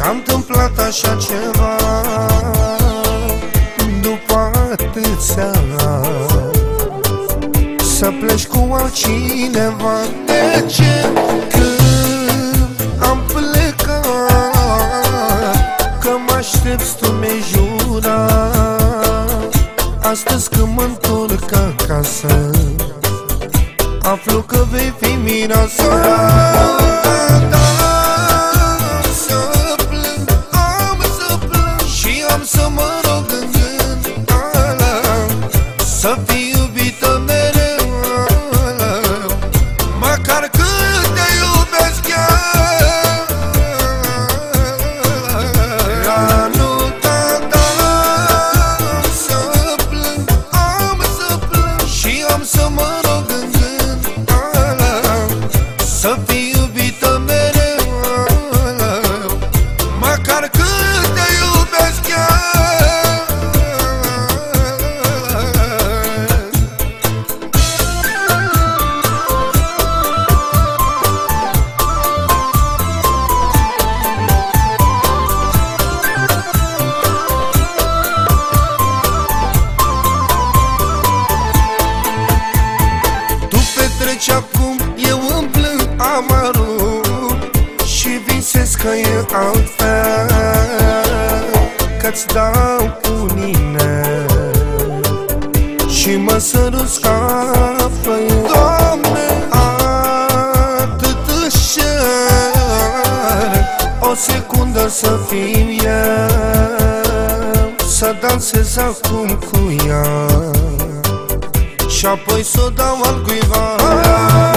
s-a întâmplat așa ceva după atâția ani, să pleci cu altcineva? De ce? Când am plecat, că mă aștepți, tu mi-ai jurat. Astăzi când mă întorc acasă, aflu că vei fi mireasă. Să mă rog în gând să fii iubită mereu, măcar cât te iubesc chiar. Anul ta să plâng, am să plâng și am să mă rog în gând să fii iubită mereu, măcar cât te iubesc chiar. Treci acum, eu îmi plâng amarul și visez că e altfel, că-ți dau unine și mă sărut ca făin. Doamne, atât își cer, o secundă să fiu eu, să dansez acum cu ea și apoi s-o dau altcuiva.